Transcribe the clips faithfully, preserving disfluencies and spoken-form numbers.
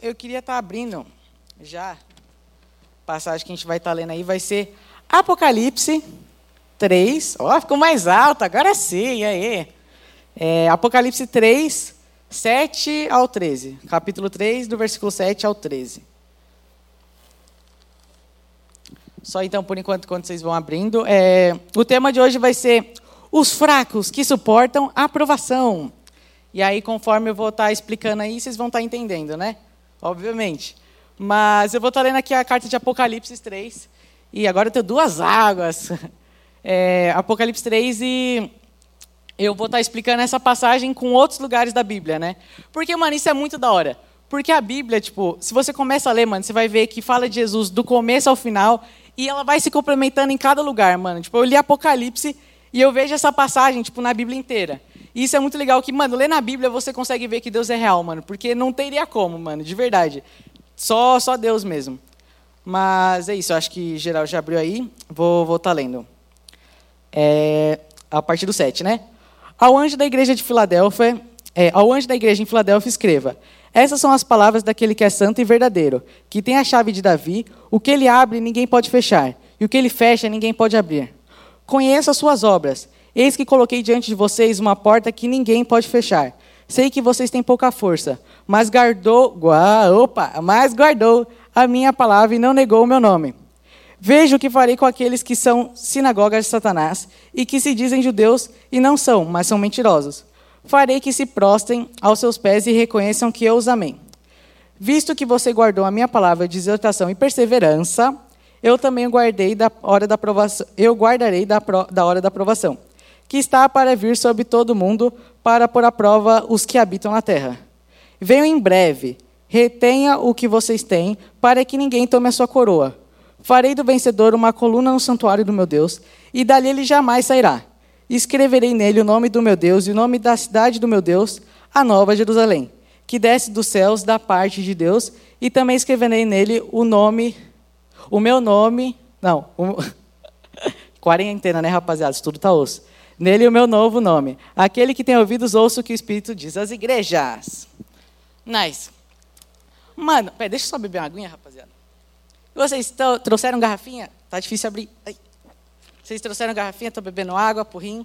eu queria estar abrindo já, a passagem que a gente vai estar lendo aí vai ser Apocalipse três. Ó, oh, ficou mais alto, agora sim, aí. É, Apocalipse três, sete ao treze. Capítulo três, do versículo sete ao treze. Só então, por enquanto, quando vocês vão abrindo. É, o tema de hoje vai ser os fracos que suportam a provação. E aí, conforme eu vou estar explicando aí, vocês vão estar entendendo, né? Obviamente. Mas eu vou estar lendo aqui a carta de Apocalipse três. E agora eu tenho duas águas. É, Apocalipse três e eu vou estar explicando essa passagem com outros lugares da Bíblia, né? Porque, mano, isso é muito da hora. Porque a Bíblia, tipo, se você começa a ler, mano, você vai ver que fala de Jesus do começo ao final e ela vai se complementando em cada lugar, mano. Tipo, eu li Apocalipse e eu vejo essa passagem, tipo, na Bíblia inteira. E isso é muito legal que, mano, ler na Bíblia você consegue ver que Deus é real, mano. Porque não teria como, mano, de verdade. Só, só Deus mesmo. Mas é isso, eu acho que geral já abriu aí. Vou voltar lendo. É, a partir do sete, né? Ao anjo da igreja de Filadélfia, é, ao anjo da igreja em Filadélfia escreva: essas são as palavras daquele que é santo e verdadeiro, que tem a chave de Davi, o que ele abre ninguém pode fechar, e o que ele fecha ninguém pode abrir. Conheço as suas obras, eis que coloquei diante de vocês uma porta que ninguém pode fechar. Sei que vocês têm pouca força, mas guardou, gua, opa, mas guardou a minha palavra e não negou o meu nome. Veja o que farei com aqueles que são sinagogas de Satanás e que se dizem judeus e não são, mas são mentirosos. Farei que se prostrem aos seus pés e reconheçam que eu os amei. Visto que você guardou a minha palavra de exortação e perseverança, eu também guardei da hora da provação, eu guardarei da, da hora da provação, que está para vir sobre todo o mundo para pôr à prova os que habitam na terra. Venho em breve, retenha o que vocês têm, para que ninguém tome a sua coroa. Farei do vencedor uma coluna no santuário do meu Deus, e dali ele jamais sairá. Escreverei nele o nome do meu Deus e o nome da cidade do meu Deus, a Nova Jerusalém, que desce dos céus da parte de Deus, e também escreverei nele o nome, o meu nome, não, o, quarentena, né, rapaziada, isso tudo tá osso. Nele o meu novo nome. Aquele que tem ouvidos, ouça o que o Espírito diz às igrejas. Nice. Mano, pera, deixa eu só beber uma aguinha, rapaziada. Vocês trouxeram garrafinha? Tá difícil abrir. Ai. Vocês trouxeram garrafinha? Estou bebendo água, porrinho.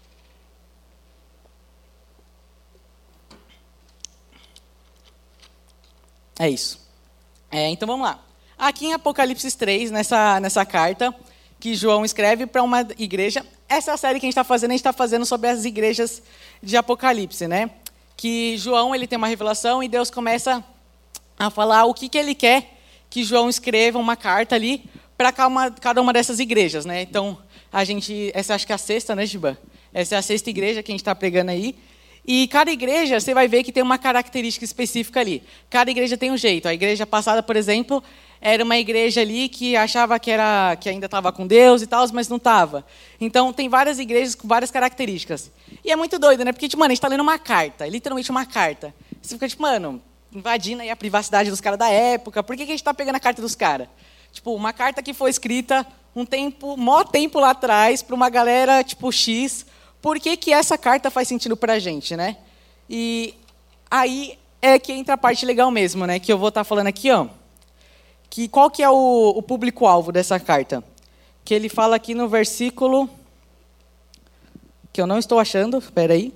É isso. É, então vamos lá. Aqui em Apocalipse três, nessa, nessa carta que João escreve para uma igreja. Essa série que a gente está fazendo, a gente está fazendo sobre as igrejas de Apocalipse, né? Que João ele tem uma revelação e Deus começa a falar o que, que ele quer que João escreva uma carta ali para cada uma dessas igrejas, né? Então, a gente, essa acho que é a sexta, né, Giba? Essa é a sexta igreja que a gente está pregando aí. E cada igreja, você vai ver que tem uma característica específica ali. Cada igreja tem um jeito. A igreja passada, por exemplo, era uma igreja ali que achava que, era, que ainda estava com Deus e tal, mas não estava. Então, tem várias igrejas com várias características. E é muito doido, né? Porque, tipo, mano, a gente está lendo uma carta, literalmente uma carta. Você fica tipo, mano, invadindo aí a privacidade dos caras da época. Por que, que a gente está pegando a carta dos caras? Tipo, uma carta que foi escrita um tempo, mó tempo lá atrás, para uma galera, tipo, X. Por que, que essa carta faz sentido para a gente, né? E aí é que entra a parte legal mesmo, né? Que eu vou estar falando aqui, ó. Que qual que é o, o público-alvo dessa carta? Que ele fala aqui no versículo... Que eu não estou achando, espera aí.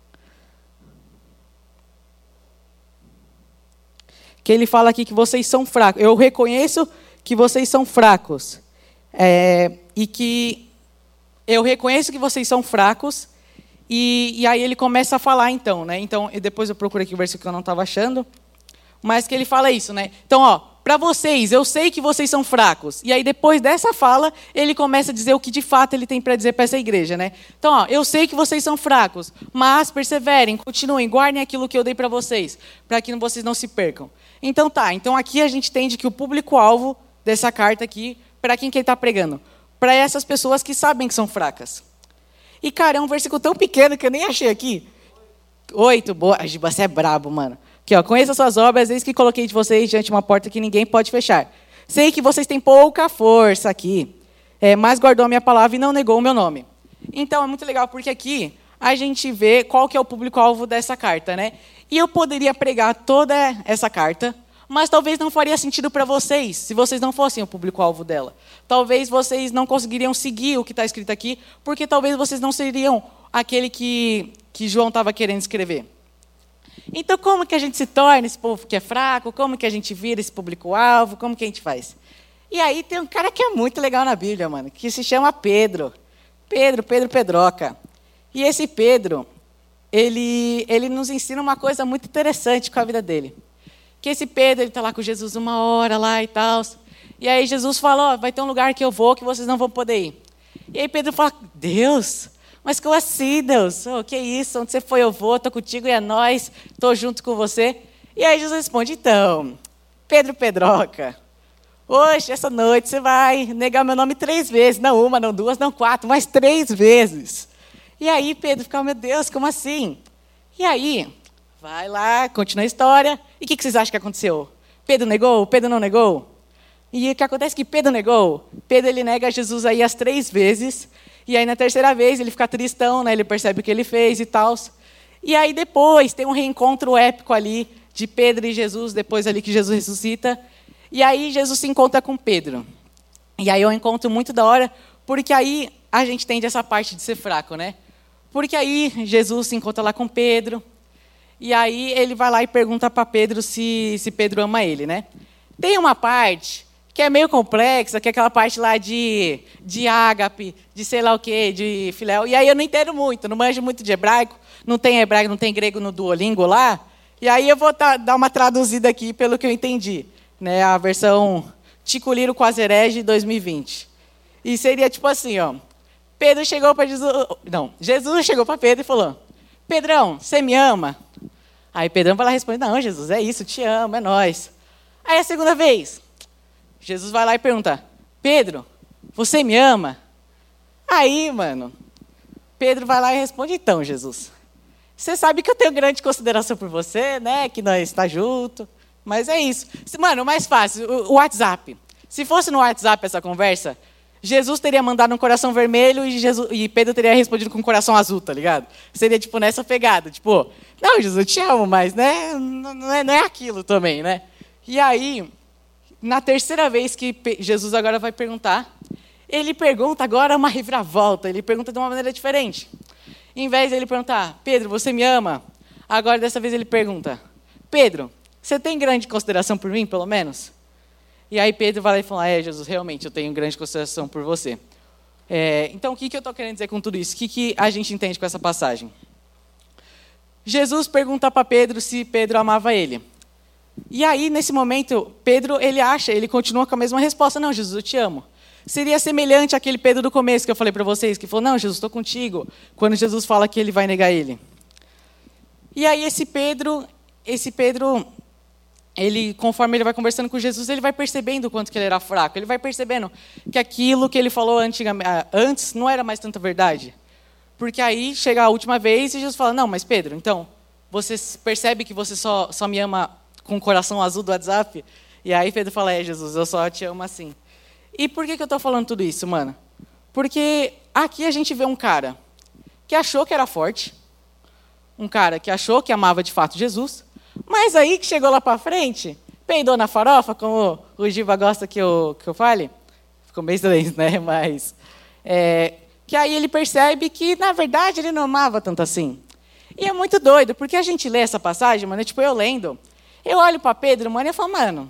Que ele fala aqui que vocês são fracos. Eu reconheço que vocês são fracos. É, e que eu reconheço que vocês são fracos. E, e aí ele começa a falar, então, né? Então, e depois eu procuro aqui o versículo que eu não estava achando. Mas que ele fala isso, né? Então, ó, para vocês, eu sei que vocês são fracos. E aí, depois dessa fala, ele começa a dizer o que de fato ele tem para dizer para essa igreja, né? Então, ó, eu sei que vocês são fracos, mas perseverem, continuem, guardem aquilo que eu dei para vocês, para que vocês não se percam. Então, tá. Então, aqui a gente entende que o público-alvo dessa carta aqui, para quem que ele está pregando? Para essas pessoas que sabem que são fracas. E, cara, é um versículo tão pequeno que eu nem achei aqui. Oito, boa. Você é brabo, mano. Aqui, ó, conheça suas obras, eis que coloquei de vocês diante de uma porta que ninguém pode fechar. Sei que vocês têm pouca força aqui, é, mas guardou a minha palavra e não negou o meu nome. Então, é muito legal, porque aqui a gente vê qual que é o público-alvo dessa carta, né? E eu poderia pregar toda essa carta, mas talvez não faria sentido para vocês, se vocês não fossem o público-alvo dela. Talvez vocês não conseguiriam seguir o que está escrito aqui, porque talvez vocês não seriam aquele que, que João estava querendo escrever. Então, como que a gente se torna esse povo que é fraco? Como que a gente vira esse público-alvo? Como que a gente faz? E aí tem um cara que é muito legal na Bíblia, mano, que se chama Pedro. Pedro, Pedro Pedroca. E esse Pedro, ele, ele nos ensina uma coisa muito interessante com a vida dele. Que esse Pedro, ele está lá com Jesus uma hora lá e tal. E aí Jesus fala, ó, vai ter um lugar que eu vou que vocês não vão poder ir. E aí Pedro fala, Deus, mas como assim, Deus? O oh, que é isso? Onde você foi, eu vou, estou contigo e é nós, estou junto com você. E aí Jesus responde, então, Pedro Pedroca, hoje, essa noite, você vai negar meu nome três vezes. Não uma, não duas, não quatro, mas três vezes. E aí Pedro fica, meu Deus, como assim? E aí, vai lá, continua a história. E o que, que vocês acham que aconteceu? Pedro negou? Pedro não negou? E o que acontece é que Pedro negou. Pedro, ele nega Jesus aí as três vezes. E aí, na terceira vez, ele fica tristão, né? Ele percebe o que ele fez e tal. E aí, depois, tem um reencontro épico ali de Pedro e Jesus, depois ali que Jesus ressuscita. E aí, Jesus se encontra com Pedro. E aí, é um encontro muito da hora, porque aí a gente tende essa parte de ser fraco, né? Porque aí, Jesus se encontra lá com Pedro. E aí, ele vai lá e pergunta para Pedro se, se Pedro ama ele, né? Tem uma parte que é meio complexa, que é aquela parte lá de, de ágape, de sei lá o quê, de filéu. E aí eu não entendo muito, não manjo muito de hebraico, não tem hebraico, não tem grego no Duolingo lá. E aí eu vou tá, dar uma traduzida aqui pelo que eu entendi, né? A versão Tico Liro Quase Herege dois mil e vinte. E seria tipo assim, ó. Pedro chegou para Jesus... Não, Jesus chegou para Pedro e falou, Pedrão, você me ama? Aí Pedrão vai lá e responde, não, Jesus, é isso, te amo, é nóis. Aí a segunda vez... Jesus vai lá e pergunta, Pedro, você me ama? Aí, mano, Pedro vai lá e responde, então, Jesus, você sabe que eu tenho grande consideração por você, né, que nós estamos juntos, mas é isso. Mano, o mais fácil, o WhatsApp. Se fosse no WhatsApp essa conversa, Jesus teria mandado um coração vermelho e, Jesus, e Pedro teria respondido com um coração azul, tá ligado? Seria, tipo, nessa pegada, tipo, não, Jesus, eu te amo, mas, né, não é, não é aquilo também, né? E aí... Na terceira vez que Jesus agora vai perguntar, ele pergunta agora uma reviravolta, ele pergunta de uma maneira diferente. Em vez de ele perguntar, Pedro, você me ama? Agora, dessa vez, ele pergunta, Pedro, você tem grande consideração por mim, pelo menos? E aí Pedro vai lá e fala, é, Jesus, realmente, eu tenho grande consideração por você. É, então, o que, que eu estou querendo dizer com tudo isso? O que, que a gente entende com essa passagem? Jesus pergunta para Pedro se Pedro amava ele. E aí, nesse momento, Pedro, ele acha, ele continua com a mesma resposta. Não, Jesus, eu te amo. Seria semelhante àquele Pedro do começo que eu falei para vocês, que falou, não, Jesus, estou contigo, quando Jesus fala que ele vai negar ele. E aí, esse Pedro, esse Pedro, ele, conforme ele vai conversando com Jesus, ele vai percebendo o quanto que ele era fraco. Ele vai percebendo que aquilo que ele falou antes não era mais tanta verdade. Porque aí, chega a última vez e Jesus fala, não, mas Pedro, então, você percebe que você só, só me ama com o coração azul do WhatsApp? E aí Pedro fala, é, Jesus, eu só te amo assim. E por que, que eu estou falando tudo isso, mano? Porque aqui a gente vê um cara que achou que era forte, um cara que achou que amava de fato Jesus, mas aí que chegou lá para frente, peidou na farofa, como o Giva gosta que eu, que eu fale. Ficou meio estranho, né? Mas, é, que aí ele percebe que, na verdade, ele não amava tanto assim. E é muito doido, porque a gente lê essa passagem, mano, tipo, eu lendo... Eu olho para Pedro, mano, e eu falo, mano,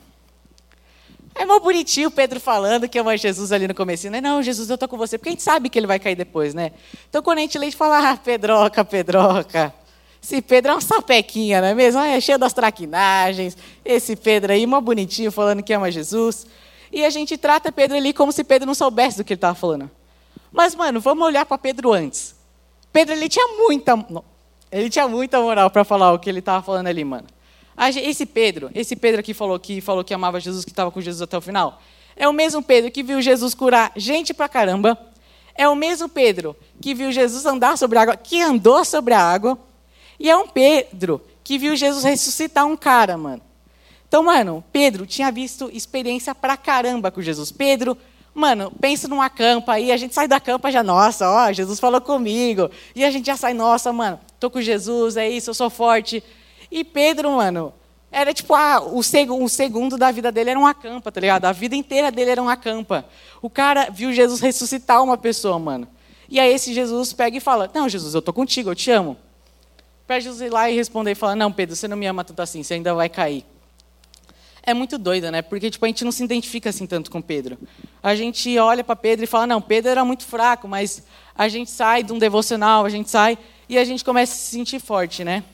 é mó bonitinho o Pedro falando que ama Jesus ali no comecinho, né? Não, Jesus, eu tô com você, porque a gente sabe que ele vai cair depois, né? Então, quando a gente lê, a gente fala, ah, Pedroca, Pedroca, esse Pedro é uma sapequinha, não é mesmo? Ah, é cheio das traquinagens, esse Pedro aí, mó bonitinho, falando que ama Jesus. E a gente trata Pedro ali como se Pedro não soubesse do que ele estava falando. Mas, mano, vamos olhar para Pedro antes. Pedro, ele tinha muita, ele tinha muita moral para falar o que ele estava falando ali, mano. Esse Pedro, esse Pedro aqui falou que, falou que amava Jesus, que estava com Jesus até o final, é o mesmo Pedro que viu Jesus curar gente pra caramba, é o mesmo Pedro que viu Jesus andar sobre a água, que andou sobre a água, e é um Pedro que viu Jesus ressuscitar um cara, mano. Então, mano, Pedro tinha visto experiência pra caramba com Jesus. Pedro, mano, pensa numa campa aí, a gente sai da campa já, nossa, ó, Jesus falou comigo, e a gente já sai, nossa, mano, tô com Jesus, é isso, eu sou forte. E Pedro, mano, Era tipo, ah, o, seg o segundo da vida dele era uma campa, tá ligado? A vida inteira dele era uma campa. O cara viu Jesus ressuscitar uma pessoa, mano. E aí esse Jesus pega e fala, não, Jesus, eu tô contigo, eu te amo. Para Jesus ir lá e responder e falar, não, Pedro, você não me ama tanto assim, você ainda vai cair. É muito doido, né? Porque tipo, a gente não se identifica assim tanto com Pedro. A gente olha para Pedro e fala, não, Pedro era muito fraco, mas a gente sai de um devocional, a gente sai e a gente começa a se sentir forte, né?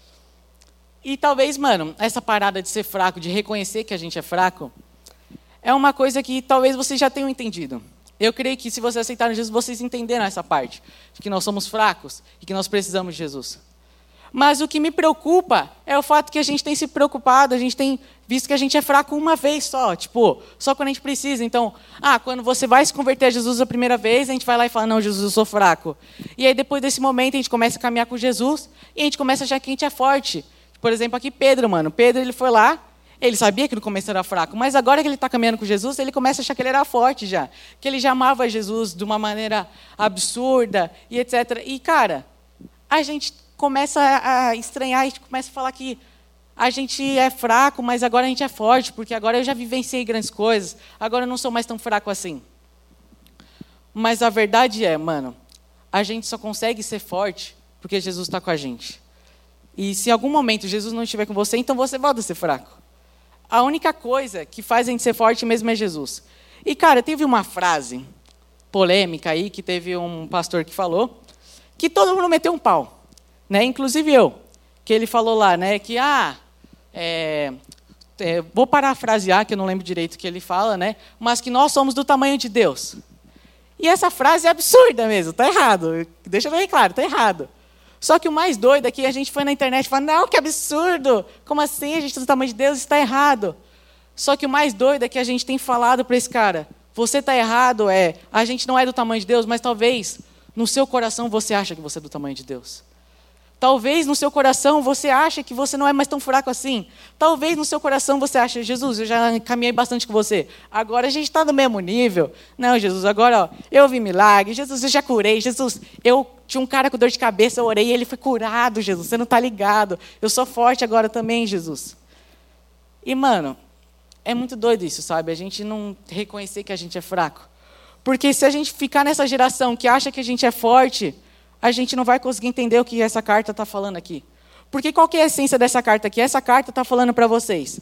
E talvez, mano, essa parada de ser fraco, de reconhecer que a gente é fraco, é uma coisa que talvez vocês já tenham entendido. Eu creio que se vocês aceitaram Jesus, vocês entenderam essa parte, de que nós somos fracos e que nós precisamos de Jesus. Mas o que me preocupa é o fato que a gente tem se preocupado, a gente tem visto que a gente é fraco uma vez só, tipo, só quando a gente precisa. Então, ah, quando você vai se converter a Jesus a primeira vez, a gente vai lá e fala, não, Jesus, eu sou fraco. E aí depois desse momento a gente começa a caminhar com Jesus e a gente começa a achar que a gente é forte. Por exemplo, aqui Pedro, mano. Pedro, ele foi lá, ele sabia que no começo era fraco, mas agora que ele está caminhando com Jesus, ele começa a achar que ele era forte já. Que ele já amava Jesus de uma maneira absurda e etcétera. E, cara, a gente começa a estranhar, a gente começa a falar que a gente é fraco, mas agora a gente é forte, porque agora eu já vivenciei grandes coisas, agora eu não sou mais tão fraco assim. Mas a verdade é, mano, a gente só consegue ser forte porque Jesus está com a gente. E se em algum momento Jesus não estiver com você, então você volta a ser fraco. A única coisa que faz a gente ser forte mesmo é Jesus. E, cara, teve uma frase polêmica aí, que teve um pastor que falou, que todo mundo meteu um pau. Né? Inclusive eu, que ele falou lá, né, que, ah, é, é, vou parafrasear, que eu não lembro direito o que ele fala, né, mas que nós somos do tamanho de Deus. E essa frase é absurda mesmo, tá errado, deixa bem claro, tá errado. Só que o mais doido é que a gente foi na internet e falou, não, que absurdo, como assim, a gente é do tamanho de Deus, isso está errado. Só que o mais doido é que a gente tem falado para esse cara, você está errado, é, a gente não é do tamanho de Deus, mas talvez no seu coração você acha que você é do tamanho de Deus. Talvez no seu coração você ache que você não é mais tão fraco assim. Talvez no seu coração você ache, Jesus, eu já caminhei bastante com você. Agora a gente está no mesmo nível. Não, Jesus, agora ó, eu vi milagre. Jesus, eu já curei. Jesus, eu tinha um cara com dor de cabeça, eu orei e ele foi curado, Jesus. Você não está ligado. Eu sou forte agora também, Jesus. E, mano, é muito doido isso, sabe? A gente não reconhecer que a gente é fraco. Porque se a gente ficar nessa geração que acha que a gente é forte, a gente não vai conseguir entender o que essa carta está falando aqui. Porque qual que é a essência dessa carta aqui? Essa carta está falando para vocês.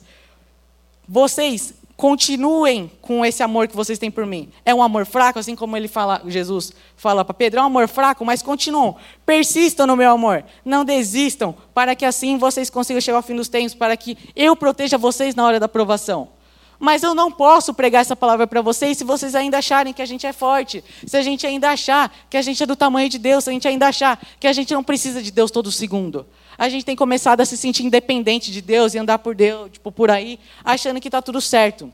Vocês continuem com esse amor que vocês têm por mim. É um amor fraco, assim como ele fala, Jesus fala para Pedro, é um amor fraco, mas continuam. Persistam no meu amor. Não desistam, para que assim vocês consigam chegar ao fim dos tempos, para que eu proteja vocês na hora da provação. Mas eu não posso pregar essa palavra para vocês se vocês ainda acharem que a gente é forte, se a gente ainda achar que a gente é do tamanho de Deus, se a gente ainda achar que a gente não precisa de Deus todo segundo. A gente tem começado a se sentir independente de Deus e andar por Deus, tipo, por aí, achando que está tudo certo.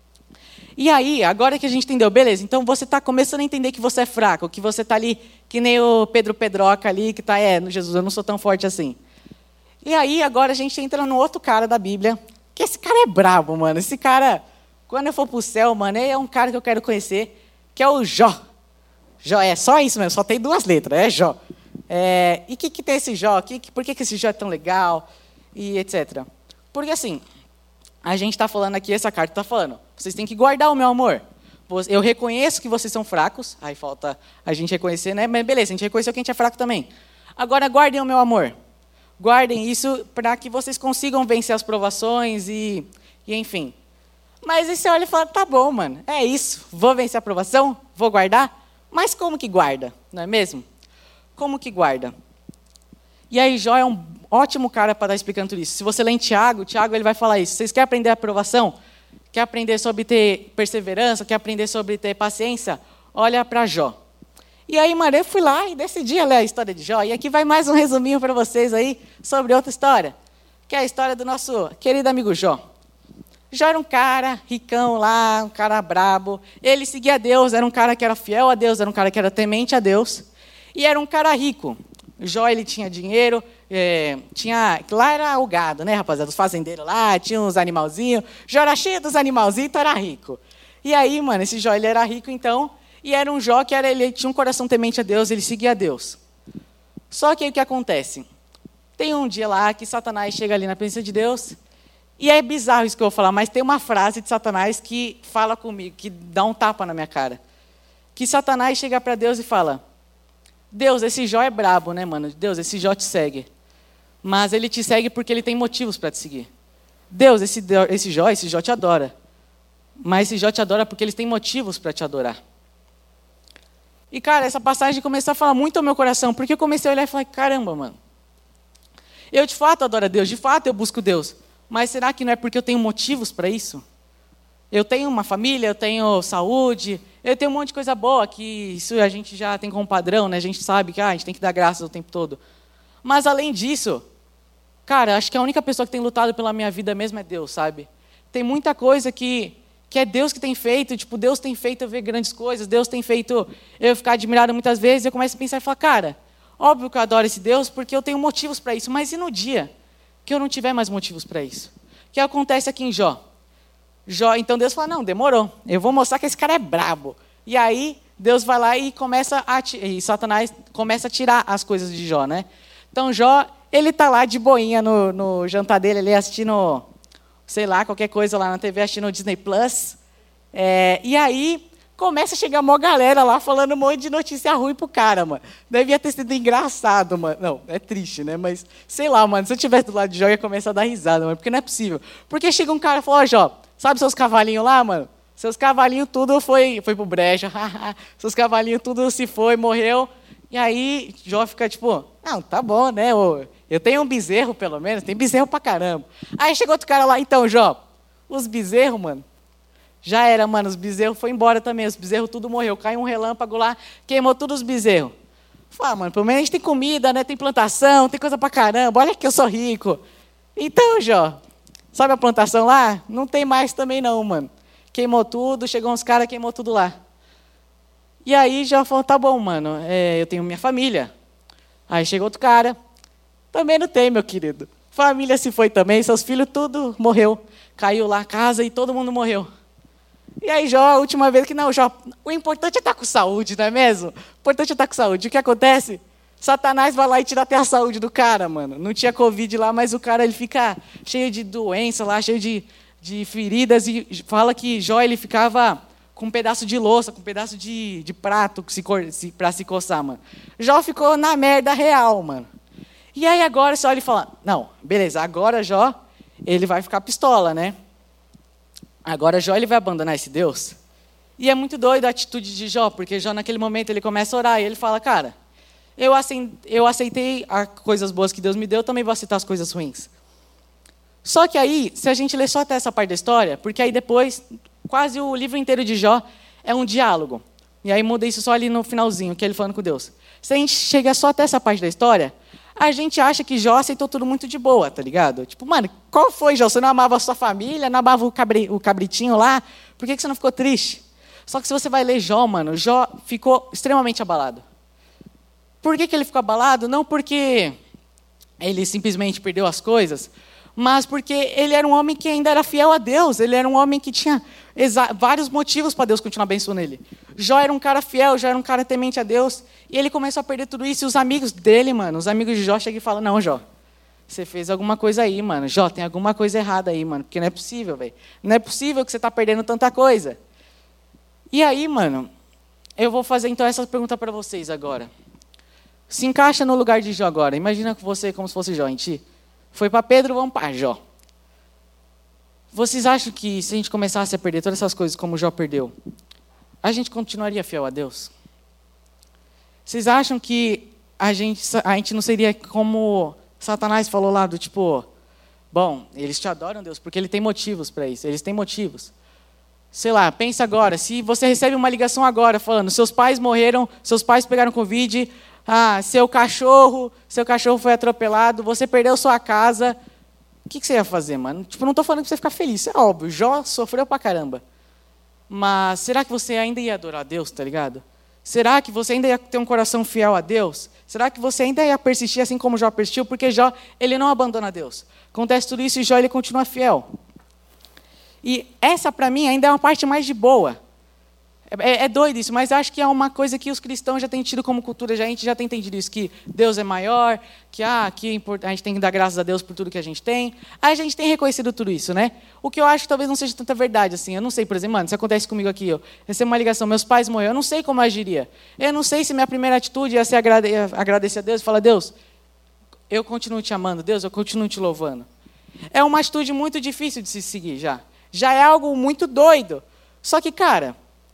E aí, agora que a gente entendeu, beleza, então você está começando a entender que você é fraco, que você está ali, que nem o Pedro Pedroca ali, que está, é, Jesus, eu não sou tão forte assim. E aí, agora a gente entra no outro cara da Bíblia, que esse cara é brabo, mano. Esse cara, quando eu for pro céu, mano, ele é um cara que eu quero conhecer, que é o Jó. Jó, é só isso mesmo, só tem duas letras, é Jó. É, e o que, que tem esse Jó? Que, que, por que, que esse Jó é tão legal? E etcétera. Porque assim, a gente está falando aqui, essa carta está falando, vocês têm que guardar o meu amor. Eu reconheço que vocês são fracos, aí falta a gente reconhecer, né? Mas beleza, a gente reconheceu que a gente é fraco também. Agora guardem o meu amor. Guardem isso para que vocês consigam vencer as provações e, e enfim. Mas aí você olha e fala, tá bom, mano, é isso. Vou vencer a provação, vou guardar. Mas como que guarda, não é mesmo? Como que guarda? E aí Jó é um ótimo cara para estar explicando tudo isso. Se você lê em Tiago, Tiago ele vai falar isso. Vocês querem aprender a aprovação? Quer aprender sobre ter perseverança? Quer aprender sobre ter paciência? Olha para Jó. E aí, mano, eu fui lá e decidi ler a história de Jó. E aqui vai mais um resuminho para vocês aí sobre outra história, que é a história do nosso querido amigo Jó. Jó era um cara ricão lá, um cara brabo. Ele seguia Deus, era um cara que era fiel a Deus, era um cara que era temente a Deus. E era um cara rico. Jó, ele tinha dinheiro, é, tinha... Lá era o gado, né, rapaziada? Os fazendeiros lá, tinha uns animalzinhos. Jó era cheio dos animalzinhos, então era rico. E aí, mano, esse Jó, ele era rico, então... E era um Jó que era, ele tinha um coração temente a Deus, ele seguia a Deus. Só que aí o que acontece? Tem um dia lá que Satanás chega ali na presença de Deus E é bizarro isso que eu vou falar, mas tem uma frase de Satanás que fala comigo, que dá um tapa na minha cara. Que Satanás chega para Deus e fala: Deus, esse Jó é brabo, né, mano? Deus, esse Jó te segue. Mas ele te segue porque ele tem motivos para te seguir. Deus, esse, esse Jó, esse Jó te adora. Mas esse Jó te adora porque eles têm motivos para te adorar. E, cara, essa passagem começou a falar muito ao meu coração, porque eu comecei a olhar e falar: caramba, mano. Eu, de fato, adoro a Deus, de fato, eu busco Deus. Mas será que não é porque eu tenho motivos para isso? Eu tenho uma família, eu tenho saúde, eu tenho um monte de coisa boa, que isso a gente já tem como padrão, né? A gente sabe que ah, a gente tem que dar graças o tempo todo. Mas, além disso, cara, acho que a única pessoa que tem lutado pela minha vida mesmo é Deus, sabe? Tem muita coisa que, que é Deus que tem feito, tipo, Deus tem feito eu ver grandes coisas, Deus tem feito eu ficar admirado muitas vezes, e eu começo a pensar e falar: cara, óbvio que eu adoro esse Deus porque eu tenho motivos para isso, mas e no dia que eu não tiver mais motivos para isso? O que acontece aqui em Jó? Jó, então Deus fala: não, demorou, eu vou mostrar que esse cara é brabo. E aí Deus vai lá e começa a e Satanás começa a tirar as coisas de Jó, né? Então Jó, ele tá lá de boinha no, no jantar dele, ele assistindo, sei lá, qualquer coisa lá na T V, assistindo o Disney Plus. É, e aí começa a chegar uma galera lá falando um monte de notícia ruim pro cara, mano. Devia ter sido engraçado, mano. Não, é triste, né? Mas, sei lá, mano, se eu tivesse do lado de Jó, eu ia começar a dar risada, mano, porque não é possível. Porque chega um cara e fala: ó, Jó, sabe seus cavalinhos lá, mano? Seus cavalinhos tudo foi, foi pro brejo. Seus cavalinhos tudo se foi, morreu. E aí Jó fica tipo: não, tá bom, né? Eu tenho um bezerro, pelo menos. Tem bezerro pra caramba. Aí chegou outro cara lá: então, Jó, os bezerros, mano, já era, mano, os bezerros foram embora também, os bezerros tudo morreu, caiu um relâmpago lá, queimou todos os bezerros. Fala: ah, mano, pelo menos a gente tem comida, né, tem plantação, tem coisa pra caramba, olha que eu sou rico. Então, Jó, sabe a plantação lá? Não tem mais também não, mano. Queimou tudo, chegou uns caras, queimou tudo lá. E aí Jó falou: tá bom, mano, é, eu tenho minha família. Aí chegou outro cara: também não tem, meu querido. Família se foi também, seus filhos tudo morreu. Caiu lá a casa e todo mundo morreu. E aí Jó, a última vez que não, Jó, o importante é estar com saúde, não é mesmo? O importante é estar com saúde. O que acontece? Satanás vai lá e tira até a saúde do cara, mano. Não tinha Covid lá, mas o cara ele fica cheio de doença lá, cheio de, de feridas, e fala que Jó ele ficava com um pedaço de louça, com um pedaço de, de prato se, se, pra se coçar, mano. Jó ficou na merda real, mano. E aí agora você olha e fala: não, beleza, agora Jó, ele vai ficar pistola, né? Agora Jó ele vai abandonar esse Deus. E é muito doido a atitude de Jó, porque Jó naquele momento ele começa a orar e ele fala: cara, eu aceitei as coisas boas que Deus me deu, também vou aceitar as coisas ruins. Só que aí, se a gente ler só até essa parte da história, porque aí depois, quase o livro inteiro de Jó é um diálogo. E aí muda isso só ali no finalzinho, que é ele falando com Deus. Se a gente chega só até essa parte da história, a gente acha que Jó aceitou tudo muito de boa, tá ligado? Tipo, mano, qual foi, Jó? Você não amava a sua família, não amava o, cabri, o cabritinho lá? Por que, que você não ficou triste? Só que se você vai ler Jó, mano, Jó ficou extremamente abalado. Por que, que ele ficou abalado? Não porque ele simplesmente perdeu as coisas, mas porque ele era um homem que ainda era fiel a Deus. Ele era um homem que tinha vários motivos para Deus continuar abençoando ele. Jó era um cara fiel, Jó era um cara temente a Deus. E ele começou a perder tudo isso. E os amigos dele, mano, os amigos de Jó chegam e falam: não, Jó, você fez alguma coisa aí, mano. Jó, tem alguma coisa errada aí, mano. Porque não é possível, velho. Não é possível que você está perdendo tanta coisa. E aí, mano, eu vou fazer então essa pergunta para vocês agora. Se encaixa no lugar de Jó agora. Imagina com você como se fosse Jó, em ti. Foi para Pedro, vamos para Jó. Vocês acham que se a gente começasse a perder todas essas coisas como Jó perdeu, a gente continuaria fiel a Deus? Vocês acham que a gente, a gente não seria como Satanás falou lá, do tipo, bom, eles te adoram, Deus, porque ele tem motivos para isso, eles têm motivos. Sei lá, pensa agora, se você recebe uma ligação agora falando: seus pais morreram, seus pais pegaram Covid, ah, seu cachorro, seu cachorro foi atropelado, você perdeu sua casa, o que, que você ia fazer, mano? Tipo, não estou falando para você ficar feliz, é óbvio, Jó sofreu pra caramba. Mas será que você ainda ia adorar a Deus, tá ligado? Será que você ainda ia ter um coração fiel a Deus? Será que você ainda ia persistir assim como Jó persistiu? Porque Jó, ele não abandona Deus. Acontece tudo isso e Jó, ele continua fiel. E essa, para mim, ainda é uma parte mais de boa. É, é doido isso, mas acho que é uma coisa que os cristãos já têm tido como cultura, já, a gente já tem entendido isso, que Deus é maior, que, ah, que a gente tem que dar graças a Deus por tudo que a gente tem. A gente tem reconhecido tudo isso, né? O que eu acho que talvez não seja tanta verdade, assim. Eu não sei, por exemplo, mano, se acontece comigo aqui, eu recebo uma ligação, meus pais morreram, eu não sei como eu agiria. Eu não sei se minha primeira atitude ia ser agrade agradecer a Deus e falar, Deus, eu continuo te amando, Deus, eu continuo te louvando. É uma atitude muito difícil de se seguir já. Já é algo muito doido. Só que, cara,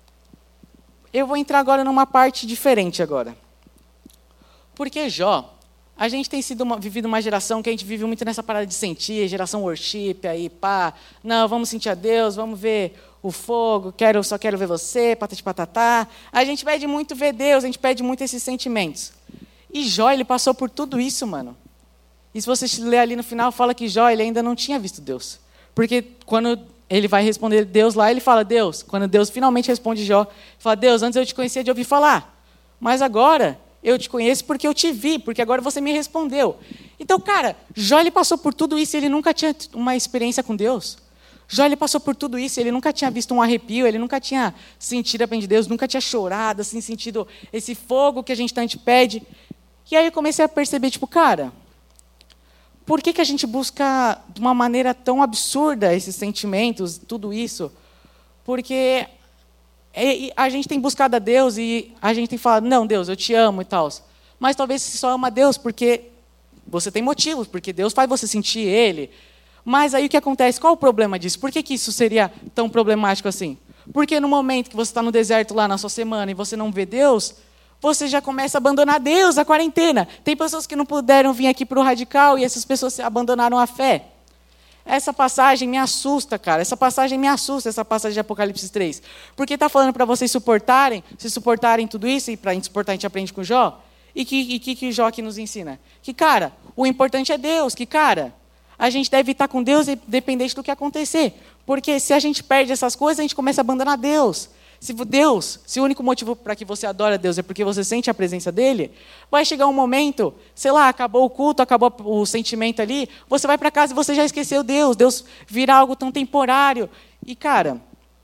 eu vou entrar agora numa parte diferente agora. Porque Jó, a gente tem sido uma, vivido uma geração que a gente vive muito nessa parada de sentir, geração worship, aí pá, não, vamos sentir a Deus, vamos ver o fogo, quero, só quero ver você, patati patatá. A gente pede muito ver Deus, a gente pede muito esses sentimentos. E Jó, ele passou por tudo isso, mano. E se você ler ali no final, fala que Jó, ele ainda não tinha visto Deus. Porque quando ele vai responder Deus lá, ele fala, Deus, quando Deus finalmente responde Jó, ele fala, Deus, antes eu te conhecia de ouvir falar, mas agora eu te conheço porque eu te vi, porque agora você me respondeu. Então, cara, Jó, ele passou por tudo isso e ele nunca tinha uma experiência com Deus. Jó, ele passou por tudo isso, ele nunca tinha visto um arrepio, ele nunca tinha sentido a bem de Deus, nunca tinha chorado, assim, sentido esse fogo que a gente tanto pede. E aí eu comecei a perceber, tipo, cara, por que que a gente busca de uma maneira tão absurda esses sentimentos, tudo isso? Porque a gente tem buscado a Deus e a gente tem falado, não, Deus, eu te amo e tal. Mas talvez você só ama a Deus porque você tem motivos, porque Deus faz você sentir Ele. Mas aí o que acontece? Qual o problema disso? Por que que isso seria tão problemático assim? Porque no momento que você está no deserto lá na sua semana e você não vê Deus, você já começa a abandonar Deus, a quarentena. Tem pessoas que não puderam vir aqui para o Radical e essas pessoas abandonaram a fé. Essa passagem me assusta, cara. Essa passagem me assusta, essa passagem de Apocalipse três. Porque está falando para vocês suportarem, se suportarem tudo isso, e para a gente suportar a gente aprende com Jó. E o que, que, que Jó aqui nos ensina? Que, cara, o importante é Deus. Que, cara, a gente deve estar com Deus independente do que acontecer. Porque se a gente perde essas coisas, a gente começa a abandonar Deus. Se Deus, se o único motivo para que você adora Deus é porque você sente a presença dele, vai chegar um momento, sei lá, acabou o culto, acabou o sentimento ali, você vai para casa e você já esqueceu Deus, Deus vira algo tão temporário. E, cara,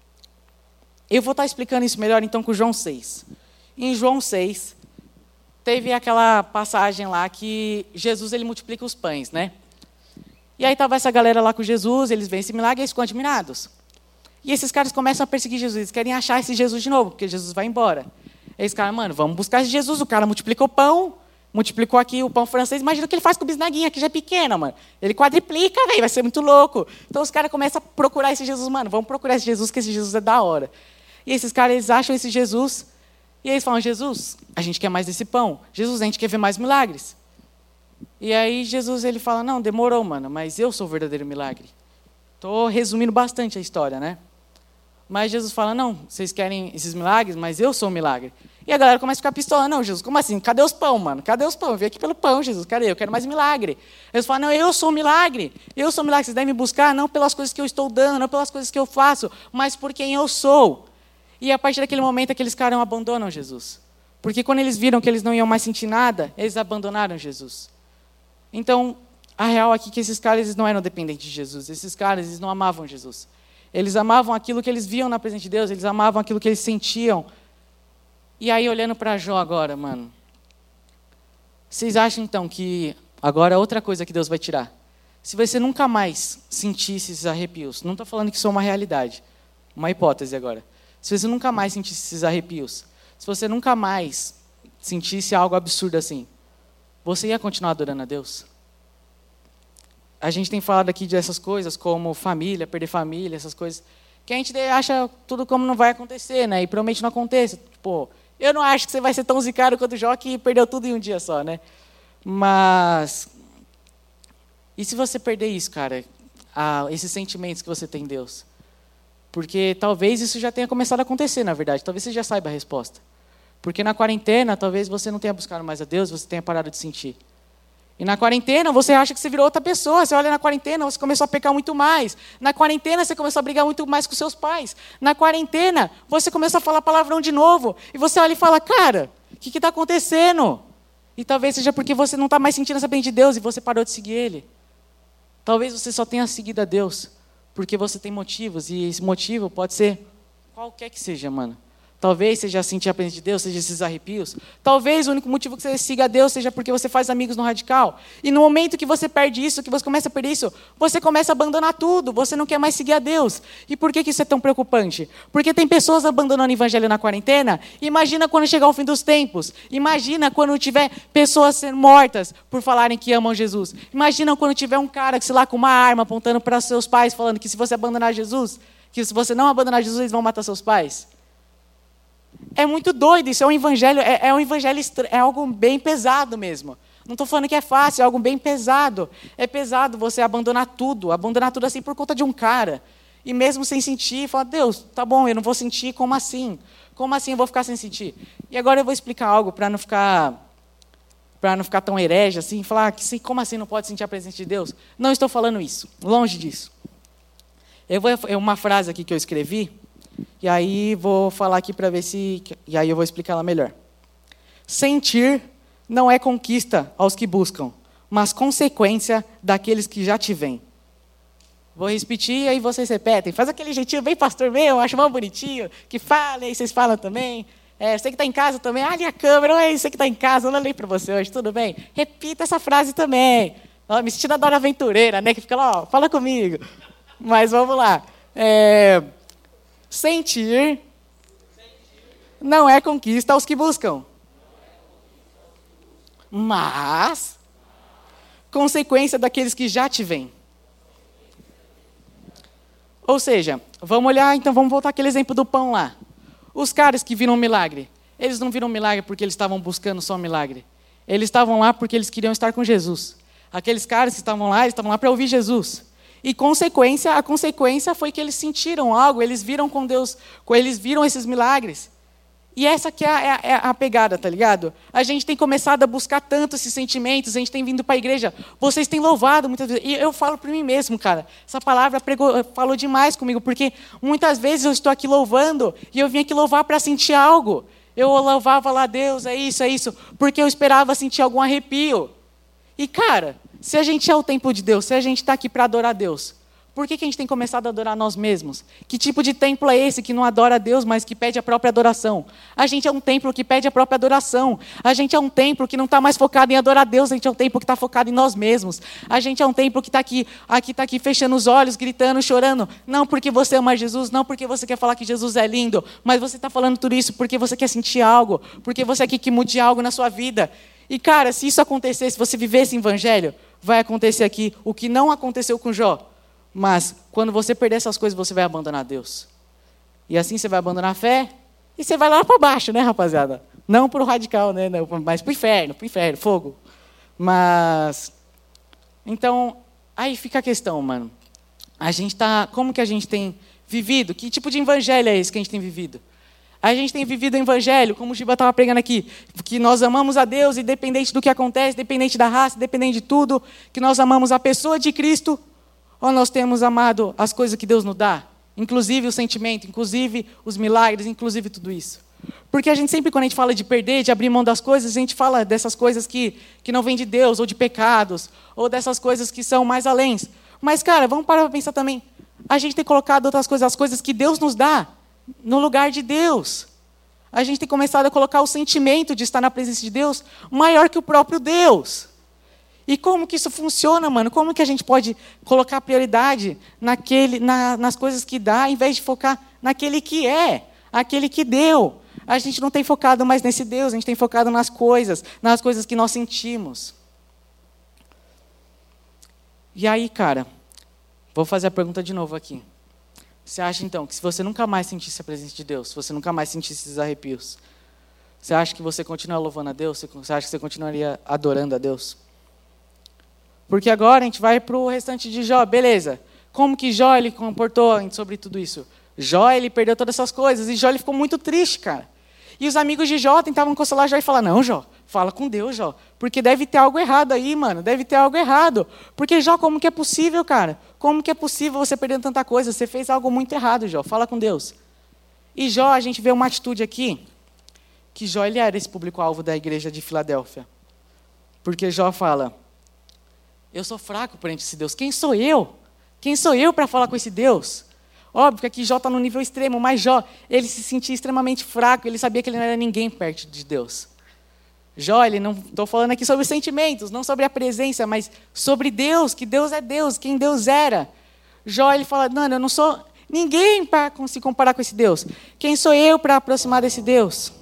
eu vou estar explicando isso melhor então com João seis. Em João seis, teve aquela passagem lá que Jesus ele multiplica os pães, né? E aí estava essa galera lá com Jesus, eles veem esse milagre e eles ficam admirados. E esses caras começam a perseguir Jesus, eles querem achar esse Jesus de novo, porque Jesus vai embora. Aí esse cara, mano, vamos buscar esse Jesus, o cara multiplicou o pão, multiplicou aqui o pão francês, imagina o que ele faz com o bisnaguinha, que já é pequena, mano. Ele quadriplica, velho, vai ser muito louco. Então os caras começam a procurar esse Jesus, mano, vamos procurar esse Jesus, que esse Jesus é da hora. E esses caras, eles acham esse Jesus, e eles falam, Jesus, a gente quer mais desse pão. Jesus, a gente quer ver mais milagres. E aí Jesus, ele fala, não, demorou, mano, mas eu sou o verdadeiro milagre. Estou resumindo bastante a história, né? Mas Jesus fala, não, vocês querem esses milagres, mas eu sou o milagre. E a galera começa a ficar pistola, não, Jesus, como assim? Cadê os pão, mano? Cadê os pão? Eu vim aqui pelo pão, Jesus, cadê? Eu quero mais milagre. Eles falam, não, eu sou o milagre. Eu sou o milagre, vocês devem me buscar não pelas coisas que eu estou dando, não pelas coisas que eu faço, mas por quem eu sou. E a partir daquele momento, aqueles caras abandonam Jesus. Porque quando eles viram que eles não iam mais sentir nada, eles abandonaram Jesus. Então, a real aqui é que esses caras eles não eram dependentes de Jesus. Esses caras eles não amavam Jesus. Eles amavam aquilo que eles viam na presença de Deus, eles amavam aquilo que eles sentiam. E aí, olhando para Jó agora, mano, vocês acham então que agora outra coisa que Deus vai tirar? Se você nunca mais sentisse esses arrepios, não estou falando que isso é uma realidade, uma hipótese agora. Se você nunca mais sentisse esses arrepios, se você nunca mais sentisse algo absurdo assim, você ia continuar adorando a Deus? A gente tem falado aqui dessas coisas, como família, perder família, essas coisas, que a gente acha tudo como não vai acontecer, né? E provavelmente não aconteça. Tipo, eu não acho que você vai ser tão zicado quanto o Jó, que perdeu tudo em um dia só, né? Mas, e se você perder isso, cara? Ah, esses sentimentos que você tem em Deus? Porque talvez isso já tenha começado a acontecer, na verdade. Talvez você já saiba a resposta. Porque na quarentena, talvez você não tenha buscado mais a Deus, você tenha parado de sentir. E na quarentena, você acha que você virou outra pessoa. Você olha na quarentena, você começou a pecar muito mais. Na quarentena, você começou a brigar muito mais com seus pais. Na quarentena, você começou a falar palavrão de novo. E você olha e fala, cara, o que está acontecendo? E talvez seja porque você não está mais sentindo essa bem de Deus e você parou de seguir Ele. Talvez você só tenha seguido a Deus porque você tem motivos. E esse motivo pode ser qualquer que seja, mano. Talvez seja sentir a presença de Deus, seja esses arrepios. Talvez o único motivo que você siga a Deus seja porque você faz amigos no radical. E no momento que você perde isso, que você começa a perder isso, você começa a abandonar tudo, você não quer mais seguir a Deus. E por que que isso é tão preocupante? Porque tem pessoas abandonando o evangelho na quarentena. Imagina quando chegar o fim dos tempos. Imagina quando tiver pessoas sendo mortas por falarem que amam Jesus. Imagina quando tiver um cara que, sei lá, com uma arma apontando para seus pais, falando que se você abandonar Jesus, que se você não abandonar Jesus, eles vão matar seus pais. É muito doido, isso é um evangelho, é, é um evangelho, é algo bem pesado mesmo. Não estou falando que é fácil, é algo bem pesado. É pesado você abandonar tudo, abandonar tudo assim por conta de um cara. E mesmo sem sentir, falar, Deus, tá bom, eu não vou sentir, como assim? Como assim eu vou ficar sem sentir? E agora eu vou explicar algo para não ficar, para não ficar tão herege assim, falar que como assim não pode sentir a presença de Deus? Não estou falando isso, longe disso. Eu vou, é uma frase aqui que eu escrevi, e aí vou falar aqui para ver se... E aí eu vou explicar ela melhor. Sentir não é conquista aos que buscam, mas consequência daqueles que já te veem. Vou repetir e aí vocês repetem. Faz aquele jeitinho bem pastor meu, eu acho mal bonitinho, que fala, e aí vocês falam também. É, você que está em casa também, olha a câmera, oi, você que está em casa, eu não olhei para você hoje, tudo bem? Repita essa frase também. Ó, me sentindo a Dora Aventureira, né? Que fica lá, ó, fala comigo. Mas vamos lá. É... Sentir não é conquista aos que buscam, mas consequência daqueles que já te veem. Ou seja, vamos olhar, então vamos voltar àquele exemplo do pão lá. Os caras que viram um milagre, eles não viram um milagre porque eles estavam buscando só um milagre. Eles estavam lá porque eles queriam estar com Jesus. Aqueles caras que estavam lá, eles estavam lá para ouvir Jesus. E consequência, a consequência foi que eles sentiram algo, eles viram com Deus, eles viram esses milagres. E essa que é a, é a pegada, tá ligado? A gente tem começado a buscar tanto esses sentimentos, a gente tem vindo para a igreja, vocês têm louvado muitas vezes. E eu falo para mim mesmo, cara, essa palavra pregou, falou demais comigo, porque muitas vezes eu estou aqui louvando, e eu vim aqui louvar para sentir algo. Eu louvava lá, Deus, é isso, é isso, porque eu esperava sentir algum arrepio. E cara, se a gente é o templo de Deus, se a gente está aqui para adorar a Deus, por que que a gente tem começado a adorar nós mesmos? Que tipo de templo é esse que não adora a Deus, mas que pede a própria adoração? A gente é um templo que pede a própria adoração. A gente é um templo que não está mais focado em adorar a Deus, a gente é um templo que está focado em nós mesmos. A gente é um templo que está aqui, aqui, tá aqui fechando os olhos, gritando, chorando. Não porque você ama Jesus, não porque você quer falar que Jesus é lindo, mas você está falando tudo isso porque você quer sentir algo, porque você quer que mude algo na sua vida. E cara, se isso acontecer, se você viver esse evangelho, vai acontecer aqui o que não aconteceu com Jó. Mas quando você perder essas coisas, você vai abandonar Deus. E assim você vai abandonar a fé e você vai lá para baixo, né, rapaziada? Não para o radical, né? Não, mas para o inferno, para o inferno, fogo. Mas, então, aí fica a questão, mano. A gente tá, como que a gente tem vivido? Que tipo de evangelho é esse que a gente tem vivido? A gente tem vivido o evangelho, como o Giba estava pregando aqui, que nós amamos a Deus, independente do que acontece, independente da raça, independente de tudo, que nós amamos a pessoa de Cristo, ou nós temos amado as coisas que Deus nos dá, inclusive o sentimento, inclusive os milagres, inclusive tudo isso. Porque a gente sempre, quando a gente fala de perder, de abrir mão das coisas, a gente fala dessas coisas que, que não vêm de Deus, ou de pecados, ou dessas coisas que são mais além. Mas, cara, vamos parar para pensar também. A gente tem colocado outras coisas, as coisas que Deus nos dá, no lugar de Deus. A gente tem começado a colocar o sentimento de estar na presença de Deus maior que o próprio Deus. E como que isso funciona, mano? Como que a gente pode colocar prioridade naquele, na, nas coisas que dá, em vez de focar naquele que é, aquele que deu? A gente não tem focado mais nesse Deus, a gente tem focado nas coisas, nas coisas que nós sentimos. E aí, cara, vou fazer a pergunta de novo aqui. Você acha, então, que se você nunca mais sentisse a presença de Deus, se você nunca mais sentisse esses arrepios, você acha que você continua louvando a Deus? Você acha que você continuaria adorando a Deus? Porque agora a gente vai para o restante de Jó. Beleza. Como que Jó ele comportou sobre tudo isso? Jó ele perdeu todas essas coisas e Jó ele ficou muito triste, cara. E os amigos de Jó tentavam consolar Jó e falar, não, Jó, fala com Deus, Jó. Porque deve ter algo errado aí, mano. Deve ter algo errado. Porque, Jó, como que é possível, cara? Como que é possível você perder tanta coisa? Você fez algo muito errado, Jó. Fala com Deus. E Jó, a gente vê uma atitude aqui, que Jó ele era esse público-alvo da igreja de Filadélfia. Porque Jó fala, eu sou fraco perante esse Deus. Quem sou eu? Quem sou eu para falar com esse Deus? Óbvio que aqui Jó está no nível extremo, mas Jó, ele se sentia extremamente fraco, ele sabia que ele não era ninguém perto de Deus. Jó, ele não estou falando aqui sobre os sentimentos, não sobre a presença, mas sobre Deus, que Deus é Deus, quem Deus era. Jó, ele fala, não, eu não sou ninguém para se comparar com esse Deus. Quem sou eu para aproximar desse Deus?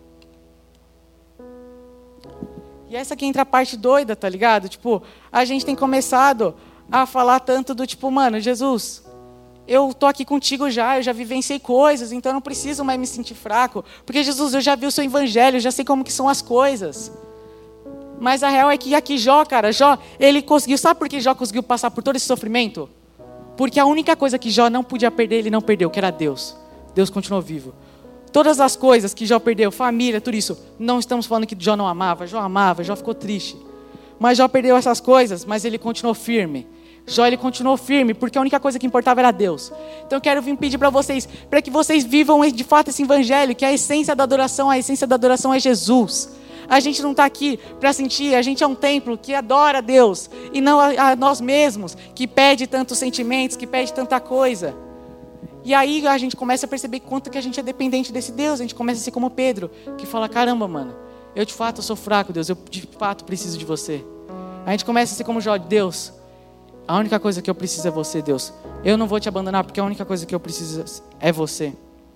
E essa aqui entra a parte doida, tá ligado? Tipo, a gente tem começado a falar tanto do tipo, mano, Jesus, eu tô aqui contigo já, eu já vivenciei coisas, então eu não preciso mais me sentir fraco. Porque, Jesus, eu já vi o seu evangelho, eu já sei como que são as coisas. Mas a real é que aqui Jó, cara, Jó, ele conseguiu, sabe por que Jó conseguiu passar por todo esse sofrimento? Porque a única coisa que Jó não podia perder, ele não perdeu, que era Deus. Deus continuou vivo. Todas as coisas que Jó perdeu, família, tudo isso, não estamos falando que Jó não amava, Jó amava, Jó ficou triste. Mas Jó perdeu essas coisas, mas ele continuou firme. Jó, ele continuou firme, porque a única coisa que importava era Deus. Então eu quero vir pedir para vocês, para que vocês vivam de fato esse evangelho, que a essência da adoração, a essência da adoração é Jesus. A gente não está aqui para sentir, a gente é um templo que adora a Deus, e não a, a nós mesmos, que pede tantos sentimentos, que pede tanta coisa. E aí a gente começa a perceber quanto que a gente é dependente desse Deus. A gente começa a ser como Pedro, que fala, caramba, mano, eu de fato sou fraco, Deus, eu de fato preciso de você. A gente começa a ser como Jó, Deus, a única coisa que eu preciso é você, Deus. Eu não vou te abandonar, porque a única coisa que eu preciso é você.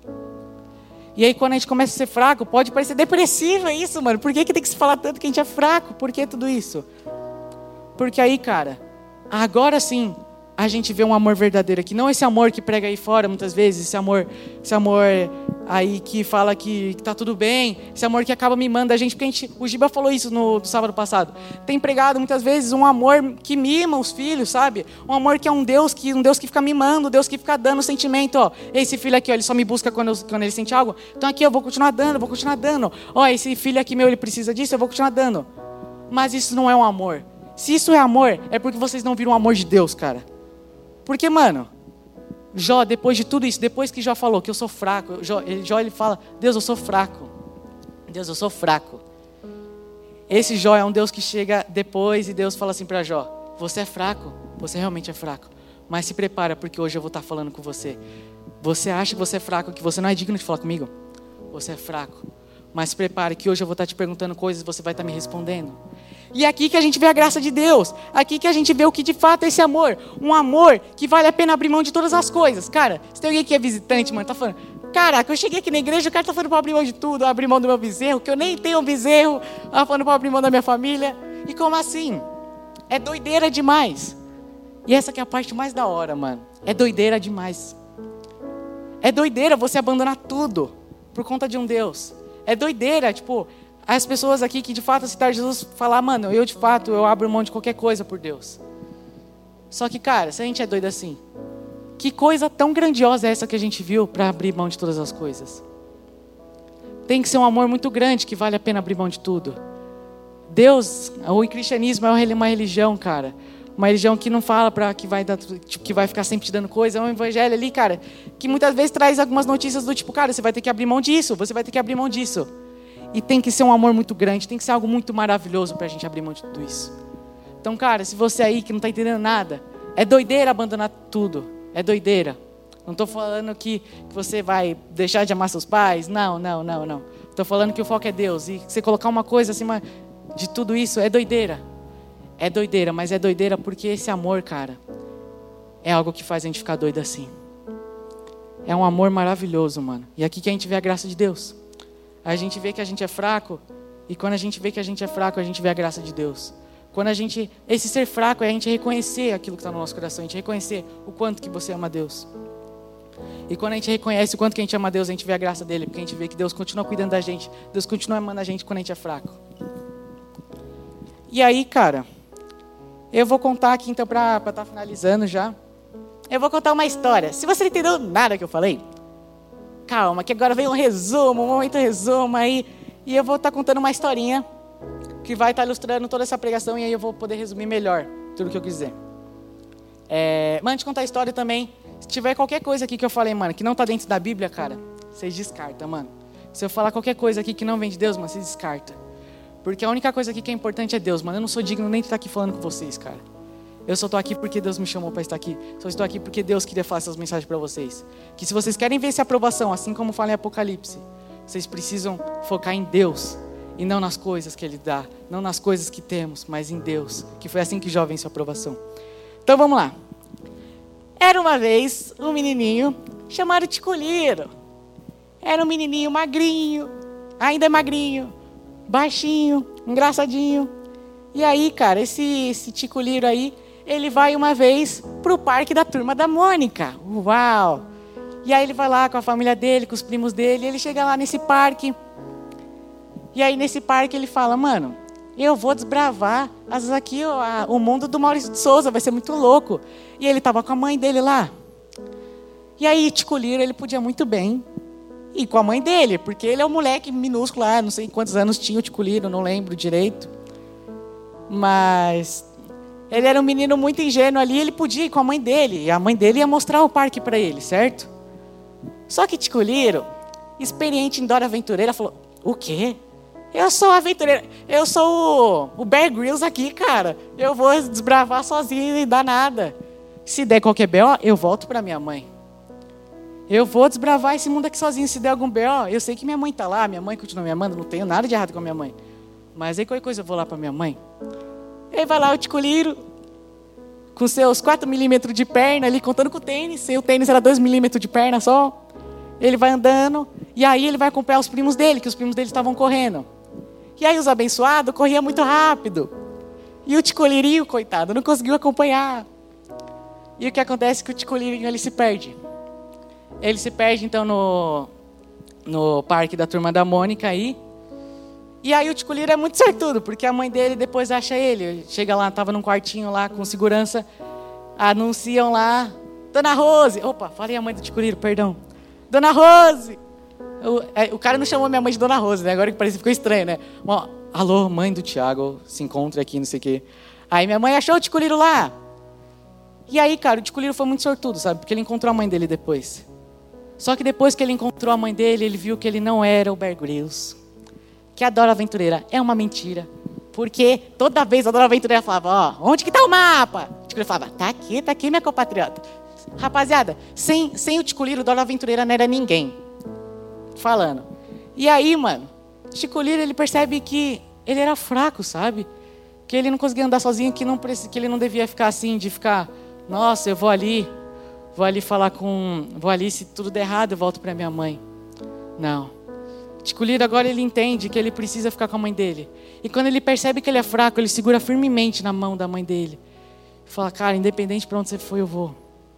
E aí quando a gente começa a ser fraco, pode parecer depressivo isso, mano. Por que que tem que se falar tanto que a gente é fraco? Por que tudo isso? Porque aí, cara, agora sim, a gente vê um amor verdadeiro aqui. Não esse amor que prega aí fora muitas vezes, esse amor, esse amor aí que fala que está tudo bem, esse amor que acaba mimando a gente, porque a gente, o Giba falou isso no, no sábado passado. Tem pregado muitas vezes um amor que mima os filhos, sabe? Um amor que é um Deus que, um Deus que fica mimando, um Deus que fica dando sentimento, ó. Esse filho aqui, ó, ele só me busca quando, eu, quando ele sente algo. Então aqui eu vou continuar dando, eu vou continuar dando. Ó, esse filho aqui meu, ele precisa disso, eu vou continuar dando. Mas isso não é um amor. Se isso é amor, é porque vocês não viram o amor de Deus, cara. Porque, mano, Jó, depois de tudo isso, depois que Jó falou que eu sou fraco, Jó, ele, Jó, ele fala, Deus, eu sou fraco. Deus, eu sou fraco. Esse Jó é um Deus que chega depois e Deus fala assim para Jó, você é fraco, você realmente é fraco, mas se prepara porque hoje eu vou estar falando com você. Você acha que você é fraco, que você não é digno de falar comigo? Você é fraco, mas se prepare que hoje eu vou estar te perguntando coisas e você vai estar me respondendo. E é aqui que a gente vê a graça de Deus. Aqui que a gente vê o que de fato é esse amor. Um amor que vale a pena abrir mão de todas as coisas. Cara, se tem alguém que é visitante, mano, tá falando, caraca, eu cheguei aqui na igreja, o cara tá falando para abrir mão de tudo, abrir mão do meu bezerro, que eu nem tenho um bezerro, tá falando para abrir mão da minha família. E como assim? É doideira demais. E essa que é a parte mais da hora, mano. É doideira demais. É doideira você abandonar tudo por conta de um Deus. É doideira, tipo, as pessoas aqui que de fato aceitar Jesus falar, mano, eu de fato, eu abro mão de qualquer coisa por Deus. Só que, cara, se a gente é doido assim, que coisa tão grandiosa é essa que a gente viu para abrir mão de todas as coisas? Tem que ser um amor muito grande que vale a pena abrir mão de tudo. Deus, o cristianismo é uma religião, cara. Uma religião que não fala para que vai dar, tipo, que vai ficar sempre te dando coisa. É um evangelho ali, cara, que muitas vezes traz algumas notícias do tipo, cara, você vai ter que abrir mão disso, você vai ter que abrir mão disso. E tem que ser um amor muito grande, tem que ser algo muito maravilhoso para a gente abrir mão de tudo isso. Então, cara, se você aí que não está entendendo nada, é doideira abandonar tudo, é doideira. Não estou falando que você vai deixar de amar seus pais, não, não, não, não. Estou falando que o foco é Deus, e você colocar uma coisa acima de tudo isso é doideira. É doideira, mas é doideira porque esse amor, cara, é algo que faz a gente ficar doido assim. É um amor maravilhoso, mano. E aqui que a gente vê a graça de Deus. A gente vê que a gente é fraco, e quando a gente vê que a gente é fraco, a gente vê a graça de Deus. Quando a gente, esse ser fraco é a gente reconhecer aquilo que está no nosso coração, a gente reconhecer o quanto que você ama Deus. E quando a gente reconhece o quanto que a gente ama Deus, a gente vê a graça dele, porque a gente vê que Deus continua cuidando da gente, Deus continua amando a gente quando a gente é fraco. E aí, cara, eu vou contar aqui então, para estar tá finalizando já, eu vou contar uma história. Se você não entendeu nada que eu falei, calma, que agora vem um resumo, um momento resumo aí, e eu vou estar tá contando uma historinha que vai estar tá ilustrando toda essa pregação, e aí eu vou poder resumir melhor tudo que eu quiser. É, mas antes de contar a história também, se tiver qualquer coisa aqui que eu falei, mano, que não está dentro da Bíblia, cara, vocês descartam, mano. Se eu falar qualquer coisa aqui que não vem de Deus, mano, vocês descartam. Porque a única coisa aqui que é importante é Deus, mano. Eu não sou digno nem de estar aqui falando com vocês, cara. Eu só estou aqui porque Deus me chamou para estar aqui. Só estou aqui porque Deus queria falar essas mensagens para vocês. Que se vocês querem ver essa aprovação, assim como fala em Apocalipse, vocês precisam focar em Deus e não nas coisas que Ele dá, não nas coisas que temos, mas em Deus. Que foi assim que Jó venceu a aprovação. Então vamos lá. Era uma vez um menininho chamado Ticuliro. Era um menininho magrinho, ainda é magrinho, baixinho, engraçadinho. E aí, cara, esse, esse Ticuliro aí, ele vai uma vez pro parque da Turma da Mônica. Uau! E aí ele vai lá com a família dele, com os primos dele, e ele chega lá nesse parque. E aí nesse parque ele fala, mano, eu vou desbravar as, aqui ó, a, o mundo do Maurício de Souza, vai ser muito louco. E ele tava com a mãe dele lá. E aí Ticuliro, ele podia muito bem ir com a mãe dele, porque ele é um moleque minúsculo lá, não sei quantos anos tinha o Ticuliro, não lembro direito. Mas ele era um menino muito ingênuo ali, ele podia ir com a mãe dele, e a mãe dele ia mostrar o parque para ele, certo? Só que Ticuliro, experiente em Dora Aventureira, falou, o quê? Eu sou aventureiro, eu sou o, o Bear Grylls aqui, cara. Eu vou desbravar sozinho e dar nada. Se der qualquer B O, eu volto para minha mãe. Eu vou desbravar esse mundo aqui sozinho. Se der algum B O, eu sei que minha mãe tá lá, minha mãe continua me amando, não tenho nada de errado com a minha mãe. Mas aí qualquer coisa eu vou lá para minha mãe. Aí vai lá o Ticuliro, com seus quatro milímetros de perna ali, contando com o tênis. E o tênis era dois milímetros de perna só. Ele vai andando, e aí ele vai acompanhar os primos dele, que os primos dele estavam correndo. E aí os abençoados corriam muito rápido. E o Ticulirinho, coitado, não conseguiu acompanhar. E o que acontece é que o Ticulirinho, ele se perde. Ele se perde, então, no, no parque da Turma da Mônica aí. E aí o Ticuliro é muito sortudo, porque a mãe dele depois acha ele. Chega lá, estava num quartinho lá com segurança, anunciam lá, Dona Rose. Opa, falei a mãe do Ticuliro, perdão. Dona Rose. O, é, o cara não chamou minha mãe de Dona Rose, né? Agora que parece que ficou estranho, né? Uma, alô, mãe do Tiago, se encontra aqui, não sei o quê. Aí minha mãe achou o Ticuliro lá. E aí, cara, o Ticuliro foi muito sortudo, sabe? Porque ele encontrou a mãe dele depois. Só que depois que ele encontrou a mãe dele, ele viu que ele não era o Bear Grylls. Que a Dora Aventureira é uma mentira. Porque toda vez a Dora Aventureira falava, ó, onde que tá o mapa? O Ticuliro falava, tá aqui, tá aqui, minha compatriota. Rapaziada, sem, sem o Ticuliro, Dora Aventureira não era ninguém. Falando. E aí, mano, o Ticuliro, ele percebe que ele era fraco, sabe? Que ele não conseguia andar sozinho, que, não, que ele não devia ficar assim, de ficar, nossa, eu vou ali, vou ali falar com, vou ali, se tudo der errado, eu volto pra minha mãe. Não. Ticuliro agora ele entende que ele precisa ficar com a mãe dele. E quando ele percebe que ele é fraco, ele segura firmemente na mão da mãe dele. E fala, cara, independente para onde você for, eu vou.